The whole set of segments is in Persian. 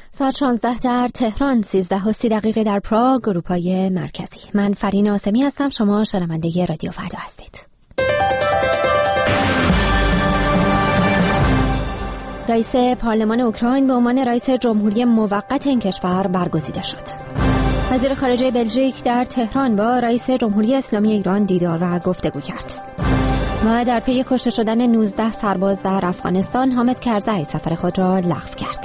ساعت 16 در تهران، 13:30 در پراگ، اروپای مرکزی. من فرین آسمی هستم. شما شنونده رادیو فردا هستید. رئیس پارلمان اوکراین به عنوان رئیس جمهوری موقت این کشور برگزیده شد. وزیر خارجه بلژیک در تهران با رئیس جمهوری اسلامی ایران دیدار و گفتگو کرد. و در پی کشته شدن 19 سرباز در افغانستان، حامد کرزی سفر خود را لغو کرد.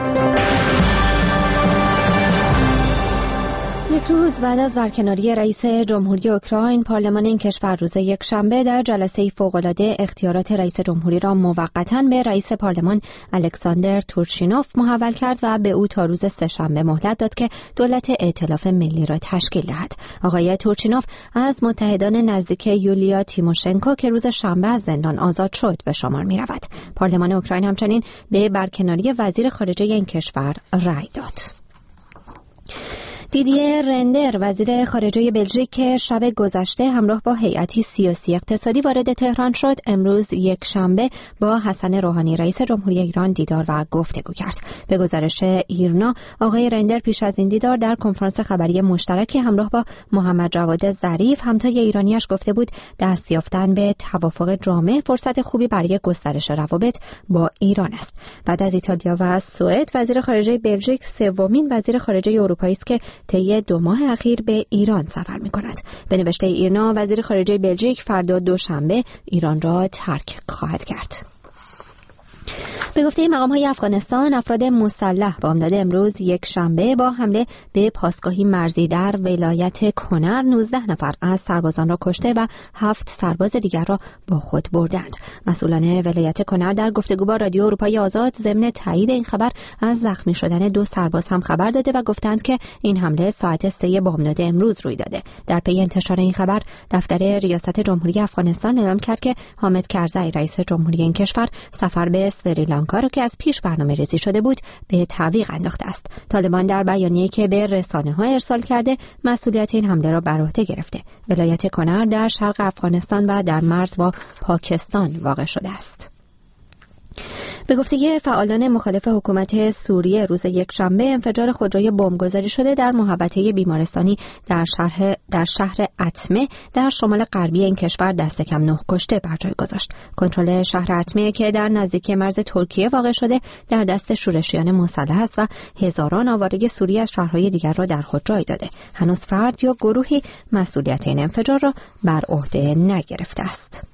یک روز بعد از برکناری رئیس جمهوری اوکراین، پارلمان این کشور روز یکشنبه در جلسه فوق‌العاده اختیارات رئیس جمهوری را موقتاً به رئیس پارلمان الکساندر تورچینوف محول کرد و به او تا روز سه‌شنبه مهلت داد که دولت ائتلاف ملی را تشکیل دهد. آقای تورچینوف از متحدان نزدیک یولیا تیموشنکو که روز شنبه از زندان آزاد شد به شمار می‌رود. پارلمان اوکراین همچنین به برکناری وزیر خارجه این کشور رأی داد. دیدیه رندر، وزیر خارجه بلژیک که شب گذشته همراه با هیئتی سیاسی اقتصادی وارد تهران شد، امروز یک شنبه با حسن روحانی رئیس جمهوری ایران دیدار و گفتگو کرد. به گزارش ایرنا، آقای رندر پیش از این دیدار در کنفرانس خبری مشترکی همراه با محمد جواد ظریف، همتای ایرانیش، گفته بود دست یافتن به توافق جامع فرصت خوبی برای گسترش روابط با ایران است. بعد از ایتالیا و سوئد، وزیر خارجه بلژیک سومین وزیر خارجه اروپایی است که طی 2 ماه اخیر به ایران سفر می‌کند. به نوشته ایرنا، وزیر خارجه بلژیک فردا دوشنبه ایران را ترک خواهد کرد. به گفته مقام‌های افغانستان، افراد مسلح بامداد امروز یک شنبه با حمله به پاسگاهی مرزی در ولایت کنر 19 نفر از سربازان را کشته و 7 سرباز دیگر را با خود بردند. مسئولان ولایت کنر در گفتگو با رادیو اروپای آزاد ضمن تایید این خبر از زخمی شدن 2 سرباز هم خبر داده و گفتند که این حمله ساعت 3 بامداد امروز روی داده. در پی انتشار این خبر، دفتر ریاست جمهوری افغانستان اعلام کرد که حامد کرزی رئیس جمهوری این کشور سفر به سریلانکا را که از پیش برنامه‌ریزی شده بود به تعویق انداخته است. طالبان در بیانیه‌ای که به رسانه‌ها ارسال کرده، مسئولیت این حمله را بر عهده گرفته. ولایت کنر در شرق افغانستان و در مرز با پاکستان واقع شده است. به گفته فعالان مخالف حکومت سوریه، روز یکشنبه انفجار خودروی بمبگذاری شده در محوطه بیمارستانی در شهر اتمه در شمال غربی این کشور دست کم 9 کشته بر جای گذاشت. کنترل شهر اتمه که در نزدیکی مرز ترکیه واقع شده در دست شورشیان مسلح است و هزاران آواره سوری از شهرهای دیگر را در خود جای داده. هنوز فرد یا گروهی مسئولیت این انفجار را بر عهده نگرفته است.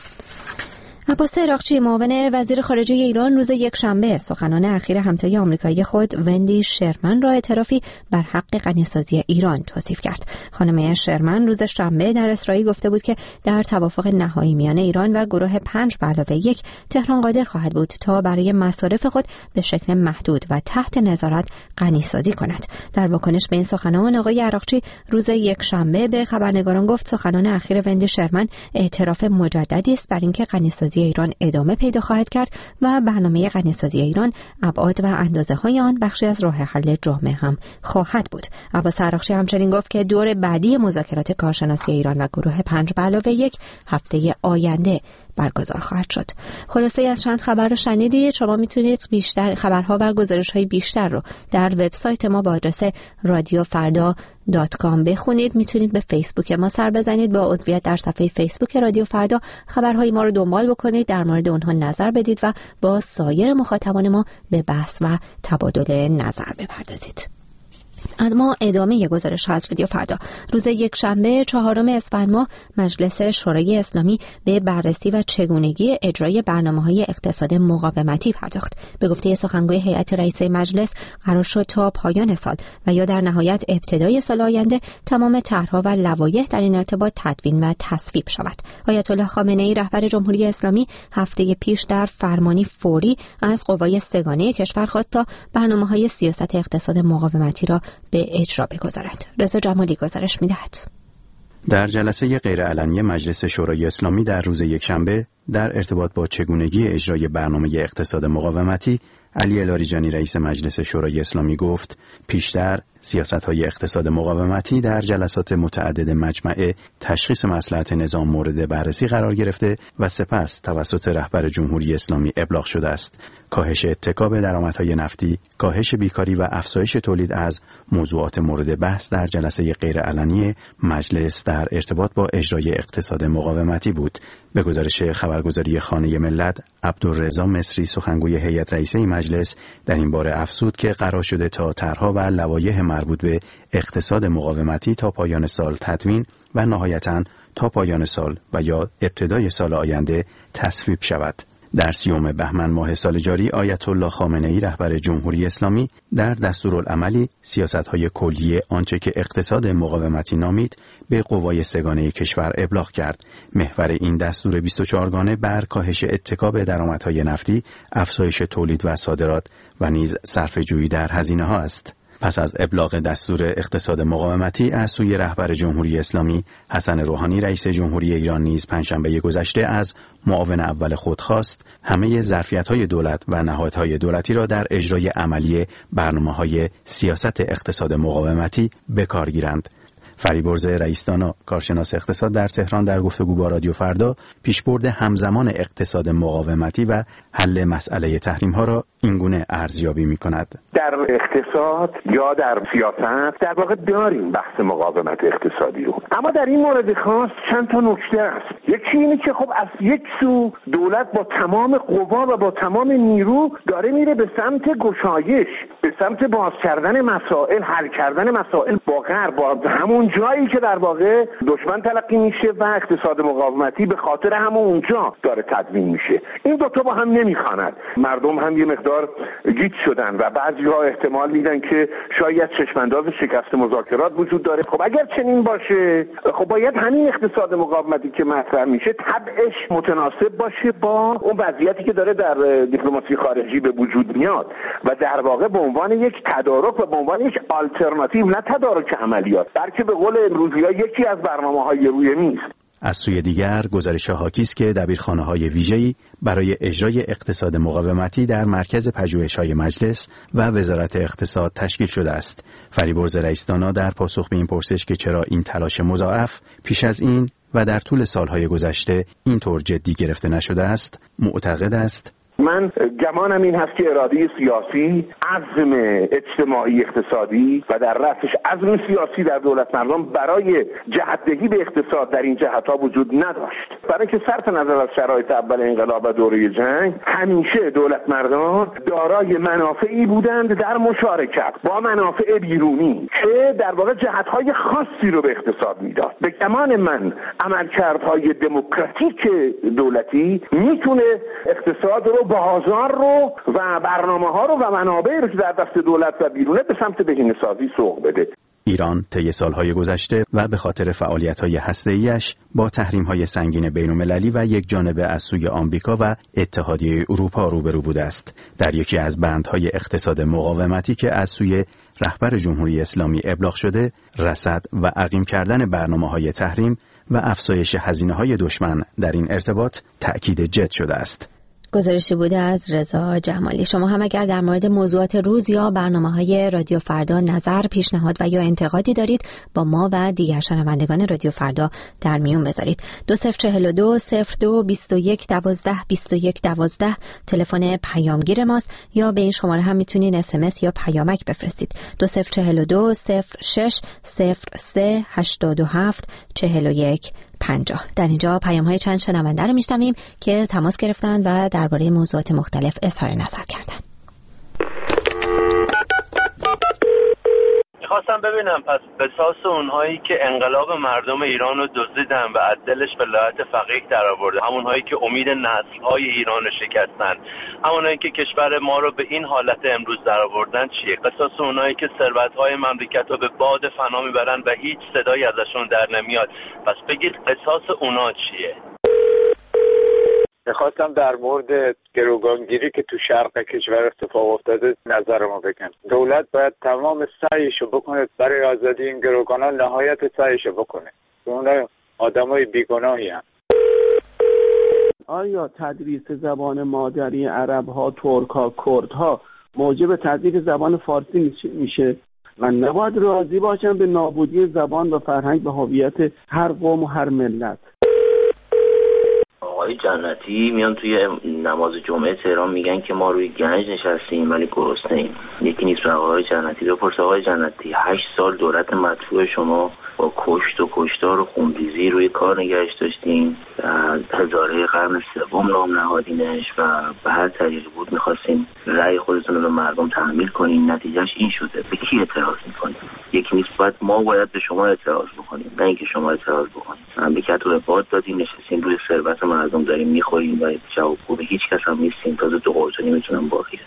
عباس عراقچی، معاون وزیر خارجه ایران، روز یکشنبه سخنان اخیر همتای آمریکایی خود وندی شرمن را اعترافی بر حق غنیسازی ایران توصیف کرد. خانم شرمن روز شنبه در اسرائیل گفته بود که در توافق نهایی میان ایران و گروه 5+1 تهران قادر خواهد بود تا برای مصارف خود به شکل محدود و تحت نظارت غنیسازی کند. در واکنش به این سخنان، آقای عراقچی روز یکشنبه به خبرنگاران گفت سخنان اخیر وندی شرمن اعتراف مجددی است بر اینکه غنیسازی ایران ادامه پیدا خواهد کرد و برنامه غنیسازی ایران، ابعاد و اندازه‌های آن بخشی از راه حل جامع هم خواهد بود. عباس عراقچی همچنین گفت که دور بعدی مذاکرات کارشناسی ایران و گروه 5+1 هفته آینده برگزار خواهد شد. خلاصه از چند خبر رو شنیدید. شما میتونید بیشتر خبرها و گزارش‌های بیشتر رو در وبسایت ما با آدرس radiofarda.com بخونید. میتونید به فیسبوک ما سر بزنید، با عضویت در صفحه فیسبوک رادیو فردا خبرهای ما رو دنبال بکنید، در مورد اونها نظر بدید و با سایر مخاطبان ما به بحث و تبادل نظر بپردازید. اما ادامه گزارش از رادیو فردا. روز یکشنبه 4 اسفند ماه، مجلس شورای اسلامی به بررسی و چگونگی اجرای برنامه‌های اقتصاد مقاومتی پرداخت. به گفته سخنگوی هیئت رئیسه مجلس، قرار شد تا پایان سال و یا در نهایت ابتدای سال آینده تمام طرح‌ها و لوایح در این ارتباط تدوین و تصویب شود. آیت الله خامنه‌ای رهبر جمهوری اسلامی هفته پیش در فرمانی فوری از قوای سگانه کشور خواست تا برنامه‌های سیاست اقتصاد مقاومتی را به اجرا بگذارد. رضا جمالی گزارش می‌دهد. در جلسه غیرعلنی مجلس شورای اسلامی در روز یکشنبه در ارتباط با چگونگی اجرای برنامه اقتصاد مقاومتی، علی لاریجانی رئیس مجلس شورای اسلامی گفت پیشتر سیاست‌های اقتصاد مقاومتی در جلسات متعدد مجمع تشخیص مصلحت نظام مورد بررسی قرار گرفته و سپس توسط رهبر جمهوری اسلامی ابلاغ شده است. کاهش اتکا به درآمدهای نفتی، کاهش بیکاری و افزایش تولید از موضوعات مورد بحث در جلسه غیرعلنی مجلس در ارتباط با اجرای اقتصاد مقاومتی بود. به گزارش خبرگزاری خانه ملت، عبدالرضا مصری سخنگوی هیئت رئیسه مجلس در این باره افزود که قرار شده تا طرح‌ها و لوایح مربوط به اقتصاد مقاومتی تا پایان سال تدوین و نهایتاً تا پایان سال و یا ابتدای سال آینده تصویب شود. در 30 بهمن ماه سال جاری آیت الله خامنه‌ای رهبر جمهوری اسلامی در دستورالعملی سیاست‌های کلی آنچه که اقتصاد مقاومتی نامید به قوای سگانه کشور ابلاغ کرد. محور این دستور 24 گانه بر کاهش اتکا به درآمدهای نفتی، افزایش تولید و صادرات و نیز صرفه‌جویی در هزینه‌ها است. پس از ابلاغ دستور اقتصاد مقاومتی از سوی رهبر جمهوری اسلامی حسن روحانی رئیس جمهوری ایران نیز پنجشنبه گذشته از معاون اول خود خواست همه ظرفیت‌های دولت و نهادهای دولتی را در اجرای عملی برنامه‌های سیاست اقتصاد مقاومتی به کار گیرند. فریبرز رئیس‌دانا کارشناس اقتصاد در تهران در گفتگو با رادیو فردا پیشبرد همزمان اقتصاد مقاومتی و حل مسئله تحریم‌ها را اینگونه ارزیابی می‌کند. در اقتصاد یا در سیاست در واقع داریم بحث مقاومت اقتصادی رو، اما در این مورد خاص چند تا نکته است. یکی اینه که خب از یک سو دولت با تمام قوا و با تمام نیرو داره میره به سمت گشایش، به سمت باز کردن مسائل، حل کردن مسائل با غرب، با همون جایی که در واقع دشمن تلقی میشه و اقتصاد مقاومتی به خاطر همون اونجا داره تدوین میشه. این دو تا با هم نمیخواند. مردم هم یه مقدار گیج شدن و بعضی‌ها احتمال میدن که شاید چشمانداز شکست مذاکرات وجود داره. خب اگر چنین باشه، خب باید همین اقتصاد مقاومتی که مطرح میشه طبعش متناسب باشه با اون وضعیتی که داره در دیپلماسی خارجی به وجود میاد و در واقع به عنوان یک تدارک و به عنوان یک آلترناتیو، نه تدارک عملیات، بلکه به قول امروزی‌ها یکی از برنامه‌های روی میز. از سوی دیگر گزارش حاکی است که دبیرخانه‌های ویژه‌ای برای اجرای اقتصاد مقاومتی در مرکز پژوهش‌های مجلس و وزارت اقتصاد تشکیل شده است. فریبرز رئیس‌دانا در پاسخ به این پرسش که چرا این تلاش مضاعف پیش از این و در طول سالهای گذشته اینطور جدی گرفته نشده است، معتقد است من گمانم این هست که اراده سیاسی، عزم اجتماعی اقتصادی و در رأسش عزم سیاسی در دولت مردم برای جهت‌دهی به اقتصاد در این جهت‌ها وجود نداشت. برای اینکه صرف نظر از شرایط اول انقلاب و دوره جنگ همیشه دولت مردم دارای منافعی بودند در مشارکت با منافع بیرونی که در واقع جهت‌های خاصی رو به اقتصاد میداد. به گمان من عملکردهای دموکراتیک دولتی میتونه اقتصاد رو، بازار رو و برنامه‌ها رو و منابع رو که در دست دولت و بیرونه به سمت بهینه‌سازی سوق بده. ایران طی سالهای گذشته و به خاطر فعالیت‌های هسته‌ایش با تحریم‌های سنگین بین‌المللی و یکجانبه از سوی آمریکا و اتحادیه اروپا روبرو بوده است. در یکی از بندهای اقتصاد مقاومتی که از سوی رهبر جمهوری اسلامی ابلاغ شده، رصد و عقیم کردن برنامه‌های تحریم و افزایش هزینه‌های دشمن در این ارتباط تأکید جد شده است. گزارشی بوده از رضا جمالی. شما هم اگر در مورد موضوعات روز یا برنامه‌های رادیو فردا نظر، پیشنهاد و یا انتقادی دارید با ما و دیگر شنوندگان رادیو فردا در میون بذارید. 2042 02 21 12 21 12 تلفن پیامگیر ماست یا به این شماره هم میتونین SMS یا پیامک بفرستید. 2042 06 03 87 41 50. در اینجا پیام‌های چند شنونده رو میشنویم که تماس گرفتن و درباره موضوعات مختلف اظهار نظر کردن. خواستم ببینم پس قصاص اونهایی که انقلاب مردم ایران رو دزدیدن و از دلش ولایت فقیه در آورده، همونهایی که امید نسل‌های ایران رو شکستن، همونهایی که کشور ما رو به این حالت امروز در آوردن چیه؟ قصاص اونهایی که ثروت‌های مملکت رو به باد فنا میبرن و هیچ صدایی ازشون در نمیاد. پس بگید قصاص اونا چیه؟ میخواستم در مورد گروگانگیری که تو شرق کشور اتفاق افتاده نظرمو بگم. دولت باید تمام سعیشو بکنه برای آزادی این گروگانان، نهایت سعیشو بکنه. اونا آدمای بیگناهی هستند. آیا تدریس زبان مادری عرب‌ها، ترک‌ها، کردها موجب تدریس زبان فارسی میشه؟ من نباید راضی باشم به نابودی زبان و فرهنگ و هویت هر قوم و هر ملت. آقای جنتی میان توی نماز جمعه تهران میگن که ما روی گنج نشستیم ولی گرسنه‌ایم. یکی نیست به آقای جنتی بپرس آقای جنتی 8 سال دولت مدفوع شما با کشت و کشتار و خونریزی روی کار نگهش داشتیم، هزاره قرن سوم نام نهادینش و به هر طریقی بود میخواستیم رأی خودتون رو به مردم تحمیل کنیم، نتیجهش این شده. به کی اعتراض میکنیم؟ یکی نیست ما باید به شما اعتراض بکنیم، نه اینکه شما اعتراض بکنیم. مملکت رو به باد دادیم، نشستیم روی ثروت مردم داریم میخوریم و جوابگو به هیچ کس هم نیستیم. تازه دو قرص نمیتونم باقیه.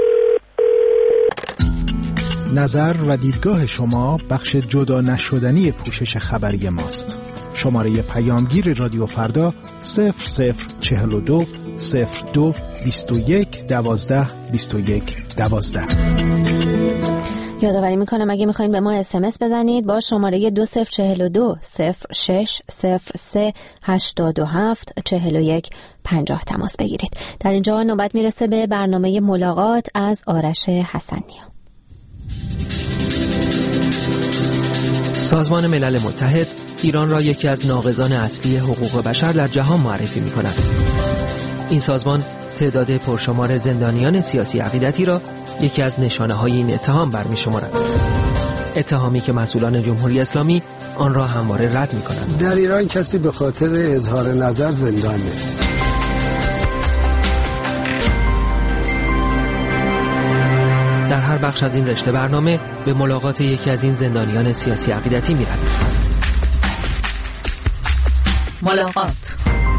نظر و دیدگاه شما بخش جدا نشدنی پوشش خبری ماست. شماره پیامگیر رادیو فردا 0042 02 21 12 21 12. یادآوری میکنم اگه میخواین به ما SMS بزنید با شماره 2042 06 03 87 41 50 تماس بگیرید. در اینجا نوبت میرسه به برنامه ملاقات از آرش حسن‌نیا. سازمان ملل متحد ایران را یکی از ناقضان اصلی حقوق بشر در جهان معرفی می‌کند. این سازمان تعداد پرشمار زندانیان سیاسی عقیدتی را یکی از نشانه‌های این اتهام برمی‌شمارد. اتهامی که مسئولان جمهوری اسلامی آن را همواره رد می‌کنند. در ایران کسی به خاطر اظهار نظر زندان نیست. در هر بخش از این رشته برنامه به ملاقات یکی از این زندانیان سیاسی عقیدتی می‌رویم. ملاقات.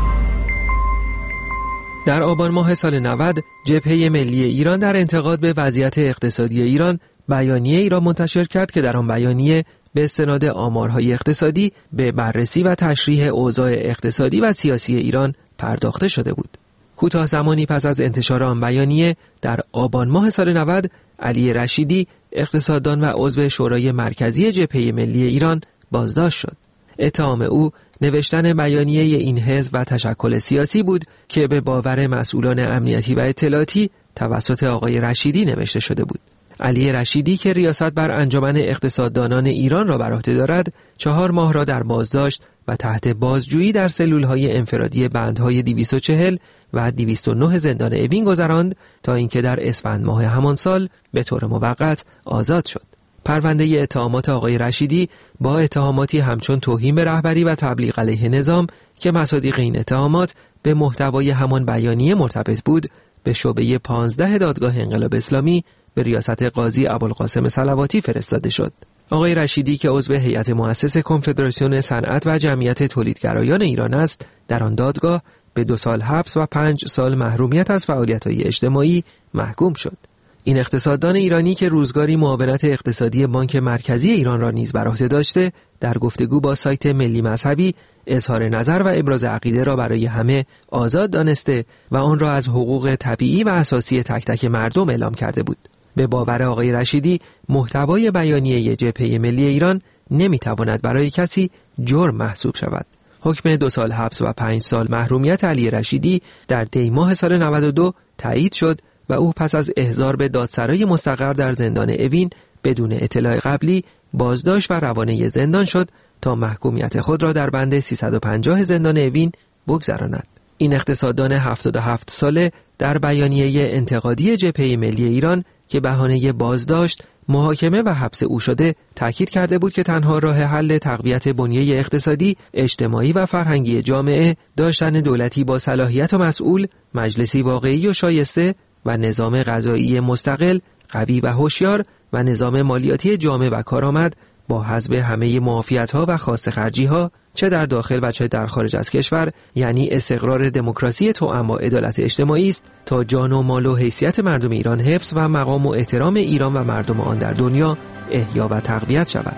در آبان ماه سال 90 جبهه ملی ایران در انتقاد به وضعیت اقتصادی ایران بیانیه‌ای را منتشر کرد که در آن بیانیه به استناد آمارهای اقتصادی به بررسی و تشریح اوضاع اقتصادی و سیاسی ایران پرداخته شده بود. کوتاه زمانی پس از انتشار آن بیانیه در آبان ماه سال 90 علی رشیدی اقتصاددان و عضو شورای مرکزی جبهه ملی ایران بازداشت شد. اتهام او نوشتن بیانیه این حزب و تشکل سیاسی بود که به باور مسئولان امنیتی و اطلاعاتی توسط آقای رشیدی نوشته شده بود. علی رشیدی که ریاست بر انجمن اقتصاددانان ایران را بر عهده دارد 4 ماه را در بازداشت و تحت بازجویی در سلولهای انفرادی بندهای 240 و 209 زندان اوین گذراند تا اینکه در اسفند ماه همان سال به طور موقت آزاد شد. پرونده اتهامات آقای رشیدی با اتهاماتی همچون توهین به رهبری و تبلیغ علیه نظام که مصادیق این اتهامات به محتوای همان بیانیه مرتبط بود به شعبه 15 دادگاه انقلاب اسلامی به ریاست قاضی ابوالقاسم صلواتی فرستاده شد. آقای رشیدی که عضو هیئت مؤسس کنفدراسیون صنعت و جمعیت تولیدگرایان ایران است، در آن دادگاه به 2 سال حبس و 5 سال محرومیت از فعالیت‌های اجتماعی محکوم شد. این اقتصاددان ایرانی که روزگاری معاونت اقتصادی بانک مرکزی ایران را نیز بر عهده داشته، در گفتگو با سایت ملی مذهبی اظهار نظر و ابراز عقیده را برای همه آزاد دانسته و آن را از حقوق طبیعی و اساسی تک تک مردم اعلام کرده بود. به باور آقای رشیدی محتوای بیانیه جبهه ملی ایران نمیتواند برای کسی جرم محسوب شود. حکم 2 سال حبس و 5 سال محرومیت علی رشیدی در دی ماه سال 92 تایید شد و او پس از احضار به دادسرای مستقر در زندان اوین بدون اطلاع قبلی بازداشت و روانه زندان شد تا محکومیت خود را در بند 350 زندان اوین بگذراند. این اقتصاددان 77 ساله در بیانیه انتقادی جبهه ملی ایران که بهانه بازداشت، محاکمه و حبس او شده تاکید کرده بود که تنها راه حل تقویت بنیه اقتصادی، اجتماعی و فرهنگی جامعه داشتن دولتی با صلاحیت و مسئول، مجلسی واقعی و شایسته و نظام قضایی مستقل، قوی و هوشیار و نظام مالیاتی جامع و کارآمد با حذف همه معافیت‌ها و خاص خرجی‌ها چه در داخل و چه در خارج از کشور، یعنی استقرار دموکراسی توأم با عدالت اجتماعی است تا جان و مال و حیثیت مردم ایران حفظ و مقام و احترام ایران و مردم آن در دنیا احیا و تقویت شود.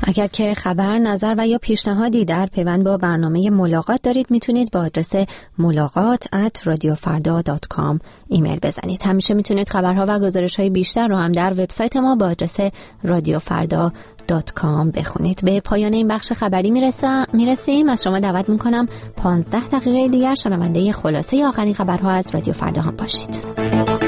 اگر که خبر، نظر و یا پیشنهادی در پیوند با برنامه ملاقات دارید میتونید با آدرس ملاقات@radiofarda.com ایمیل بزنید. همیشه میتونید خبرها و گزارش‌های بیشتر رو هم در وبسایت ما با آدرس radiofarda.com بخونید. به پایان این بخش خبری میرسیم. از شما دعوت میکنم 15 دقیقه دیگر شنونده خلاصه آخرین خبرها از رادیو فردا هم باشید.